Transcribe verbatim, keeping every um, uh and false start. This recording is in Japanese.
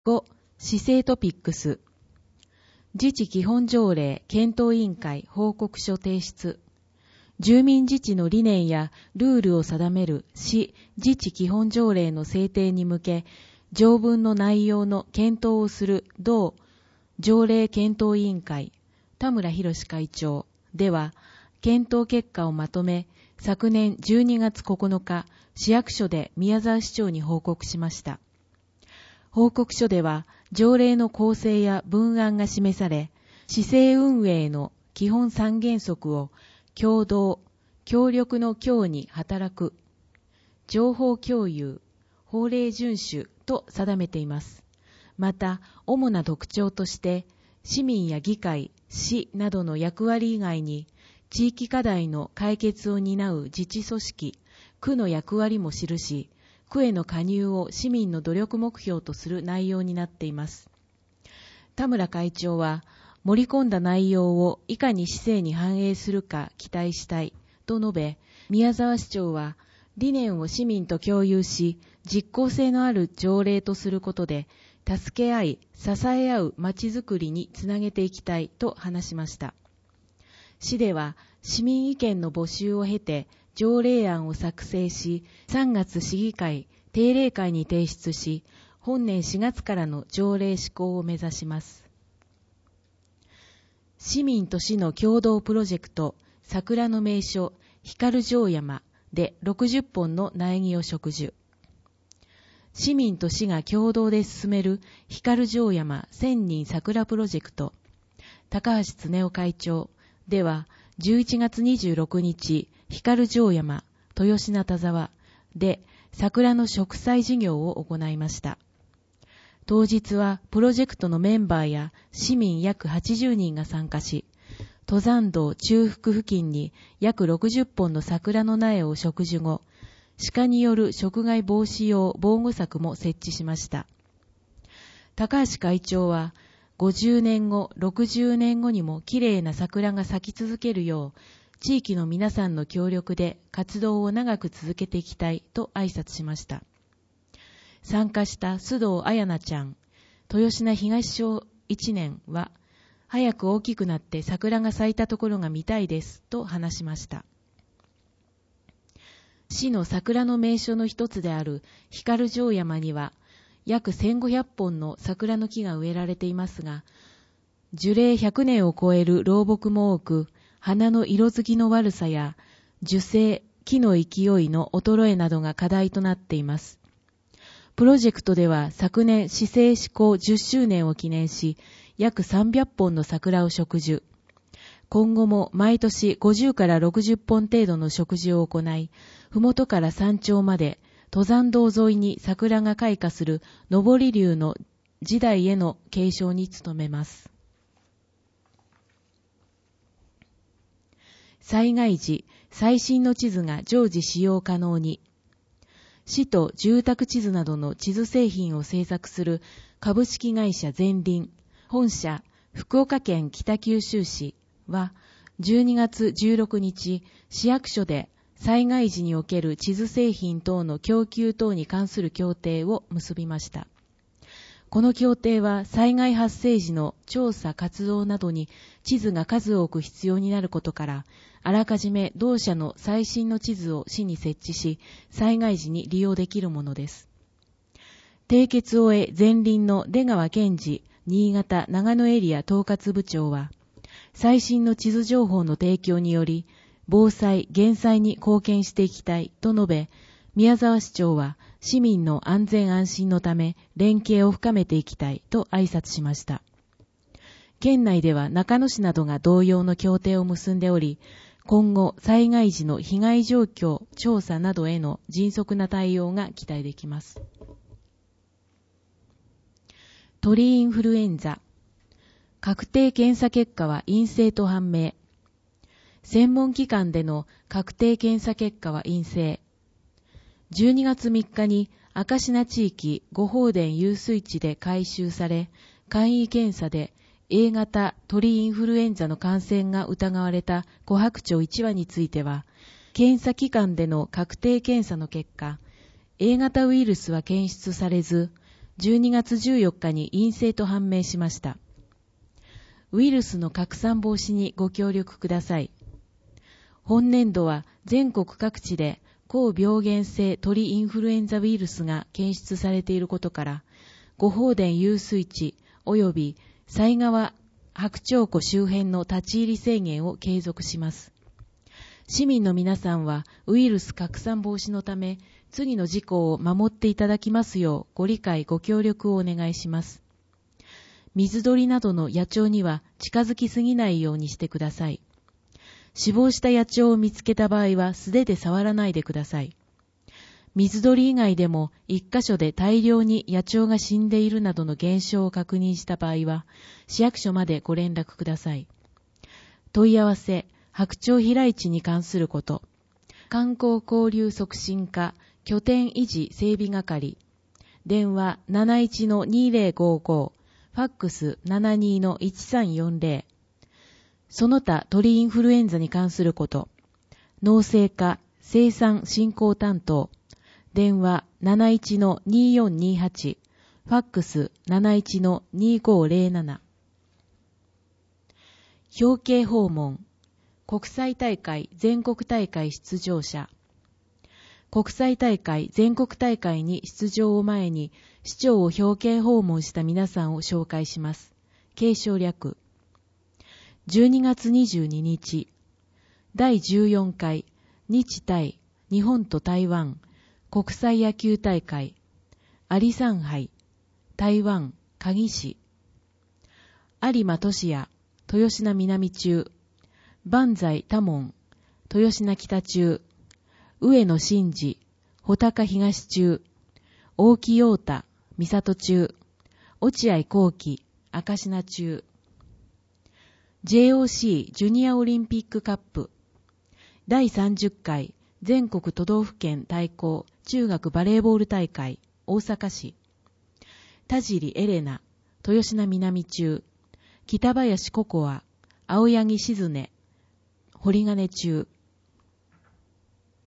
ご. 施政トピックス。自治基本条例検討委員会報告書提出。住民自治の理念やルールを定める市自治基本条例の制定に向け、条文の内容の検討をする同条例検討委員会田村博会長では、検討結果をまとめ、昨年じゅうにがつここのか、市役所で宮沢市長に報告しました。報告書では、条例の構成や文案が示され、市政運営の基本三原則を協同、協力の協に働く、情報共有、法令遵守と定めています。また、主な特徴として、市民や議会、市などの役割以外に、地域課題の解決を担う自治組織、区の役割も記し、区への加入を市民の努力目標とする内容になっています。田村会長は、盛り込んだ内容をいかに市政に反映するか期待したいと述べ、宮沢市長は、理念を市民と共有し、実効性のある条例とすることで、助け合い、支え合うまちづくりにつなげていきたいと話しました。市では、市民意見の募集を経て、条例案を作成し、さんがつ市議会定例会に提出し、本年しがつからの条例施行を目指します。市民と市の共同プロジェクト、桜の名所、光城山でろくじゅっぽんの苗木を植樹。市民と市が共同で進める光城山せんにん桜プロジェクト、高橋恒夫会長では、じゅういちがつにじゅうろくにち、光城山、豊品田沢で桜の植栽事業を行いました。当日はプロジェクトのメンバーや市民約はちじゅうにんが参加し、登山道中腹付近に約ろくじゅっぽんの桜の苗を植樹後、鹿による食害防止用防護柵も設置しました。高橋会長は、ごじゅうねんご、ろくじゅうねんごにもきれいな桜が咲き続けるよう、地域の皆さんの協力で活動を長く続けていきたいと挨拶しました。参加した須藤彩奈ちゃん、豊品東小いちねんは、早く大きくなって桜が咲いたところが見たいですと話しました。市の桜の名所の一つである光城山には、約せんごひゃっぽんの桜の木が植えられていますが、樹齢ひゃくねんを超える老木も多く、花の色づきの悪さや樹勢、木の勢いの衰えなどが課題となっています。プロジェクトでは昨年市政施行じゅっしゅうねんを記念し、約さんびゃっぽんの桜を植樹。今後も毎年ごじゅうからろくじゅっぽん程度の植樹を行い、ふもとから山頂まで登山道沿いに桜が開花する上り流の時代への継承に努めます。災害時、最新の地図が常時使用可能に。市と住宅地図などの地図製品を製作する株式会社全林、本社福岡県北九州市はじゅうにがつじゅうろくにち、市役所で災害時における地図製品等の供給等に関する協定を結びました。この協定は災害発生時の調査活動などに地図が数多く必要になることから、あらかじめ同社の最新の地図を市に設置し、災害時に利用できるものです。締結を終え、前輪の出川健二、新潟・長野エリア統括部長は、最新の地図情報の提供により、防災・減災に貢献していきたいと述べ、宮沢市長は市民の安全安心のため連携を深めていきたいと挨拶しました。県内では中野市などが同様の協定を結んでおり、今後災害時の被害状況調査などへの迅速な対応が期待できます。鳥インフルエンザ。確定検査結果は陰性と判明。専門機関での確定検査結果は陰性。じゅうにがつみっかに明科地域五宝田遊水地で回収され、簡易検査で A 型鳥インフルエンザの感染が疑われたコハクチョウいちわについては、検査機関での確定検査の結果、A 型ウイルスは検出されず、 じゅうにがつじゅうよっかに陰性と判明しました。ウイルスの拡散防止にご協力ください。本年度は全国各地で高病原性鳥インフルエンザウイルスが検出されていることから、御法殿遊水地及び犀川白鳥湖周辺の立ち入り制限を継続します。市民の皆さんはウイルス拡散防止のため、次の事項を守っていただきますようご理解ご協力をお願いします。水鳥などの野鳥には近づきすぎないようにしてください。死亡した野鳥を見つけた場合は素手で触らないでください。水鳥以外でも一箇所で大量に野鳥が死んでいるなどの現象を確認した場合は、市役所までご連絡ください。問い合わせ、白鳥飛来地に関すること、観光交流促進課拠点維持整備係、電話 なないちのにぜろごご、ファックス ななにのいちさんよんぜろ、その他鳥インフルエンザに関すること、農政課生産振興担当、電話 なないちのによんにはち、ファックス なないちのにごぜろなな。表敬訪問、国際大会全国大会出場者。国際大会全国大会に出場を前に市長を表敬訪問した皆さんを紹介します。継承略。じゅうにがつにじゅうににち、だいじゅうよんかい日対日本と台湾国際野球大会アリサン杯台湾嘉義市、有馬俊也豊品南中、万歳多門豊品北中、上野真司穂高東中、大木陽太三郷中、落合幸喜赤品中。 ジェイオーシー ジュニアオリンピックカップだいさんじゅっかい全国都道府県対抗中学バレーボール大会大阪市、田尻エレナ豊品南中、北林ココア青柳静音堀金中。